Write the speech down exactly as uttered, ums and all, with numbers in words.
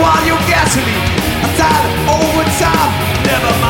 on your gasoline. I died over time, never mind.